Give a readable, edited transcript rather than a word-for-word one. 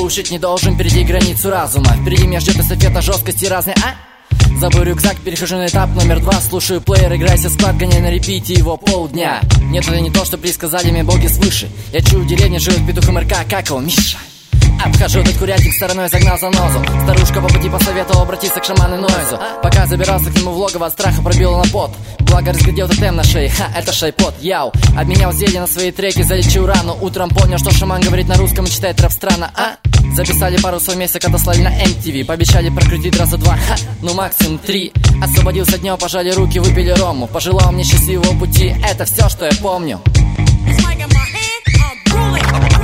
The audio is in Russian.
Буушить не должен перейти границу разума. Впереди меня ждет эстафета жесткости разной, Забыл рюкзак, перехожу на этап номер 2. Слушаю плеер, играйся склад, гоняй на репите его полдня. Нет, это не то, что предсказали мне боги свыше. Я чую, в деревне живет петух МРК, как его, Миша. Обхожу этот курятник стороной, загнал занозу. Старушка по пути посоветовала обратиться к шаману Нойзу. Пока забирался к нему в логово, от страха пробила на пот. Благо разглядел тотем на шее, это шайпот, яу. Обменял зелье на свои треки, залечил рану. Утром понял, что шаман говорит на русском и читает рэп странно, Записали пару совместок, отослали на MTV. Пообещали прокрутить раза 2, ну максимум 3. Освободился днем, пожали руки, выпили рому. Пожелал мне счастливого пути, это все, что я помню.